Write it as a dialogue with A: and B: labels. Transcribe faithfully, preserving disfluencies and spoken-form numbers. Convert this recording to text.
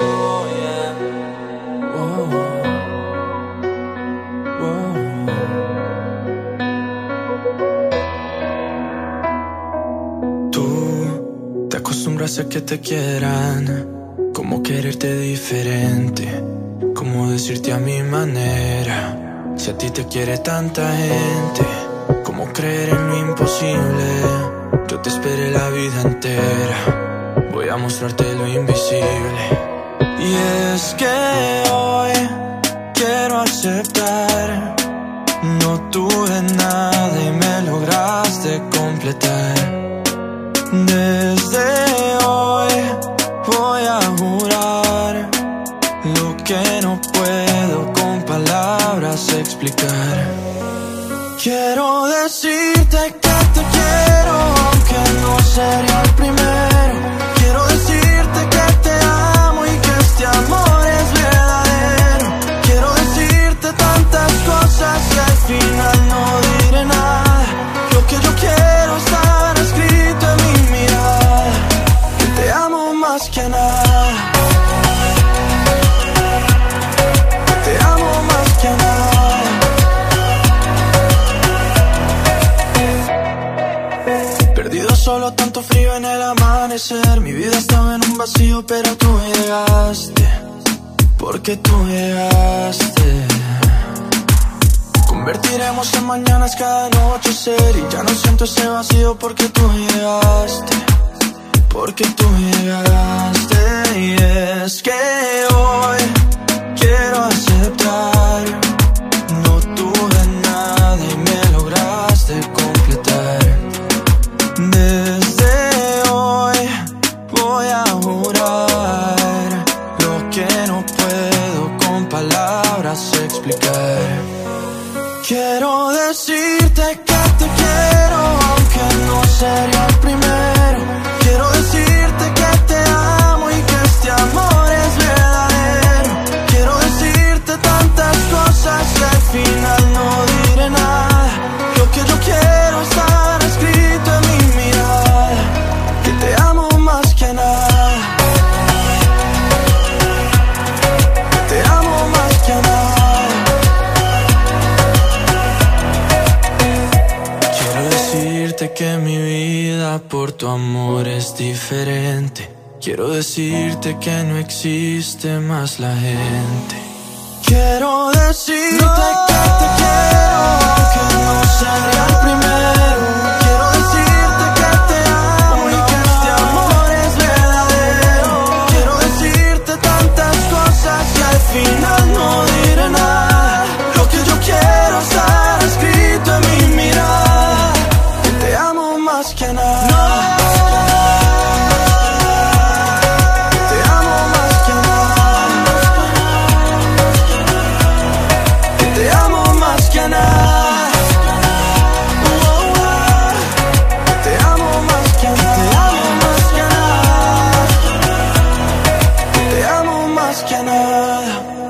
A: Oh, yeah. Whoa. Whoa. Tú te acostumbras a que te quieran, como quererte diferente, como decirte a mi manera. Si a ti te quiere tanta gente, como creer en lo imposible. Yo te esperé la vida entera, voy a mostrarte lo invisible. Y es que hoy quiero aceptar, no tuve nada y me lograste completar. Desde hoy voy a jurar lo que no puedo con palabras explicar. Quiero decirte que te quiero, aunque no sería el primero. Quiero decirte que te amo y que este amor es verdadero. Quiero decirte tantas cosas que al final no diré nada. Lo que yo quiero estar escrito en mi mirada, que te amo más que nada. Que te amo más que nada. Perdido solo, tanto frío en el amanecer. Mi vida estaba en un vacío, pero tú llegaste. Porque tú llegaste. Convertiremos en mañanas cada anochecer. Y ya no siento ese vacío porque tú llegaste. Porque tú llegaste. Y es que hoy quiero aceptar, no tuve nada y me lograste completar. Desde hoy voy a jurar lo que no puedo con palabras explicar. Quiero decirte que te quiero, aunque no sería el primero. Quiero decirte que te amo y que este amor es verdadero. Quiero decirte tantas cosas que al final no diré nada. Lo que yo quiero estar escrito en mi mirada, que te amo más que nada. Que te amo más que nada. Quiero decirte que mi vida por tu amor es diferente. Quiero decirte que no existe más la gente. Quiero decirte no. que te quiero, aunque no sería el primero. Quiero decirte que te amo no. y que este amor es verdadero. Quiero decirte tantas cosas que al final no diré nada. Lo que yo quiero estar escrito en mi mirada, que te amo más que nada. No. Más que nada.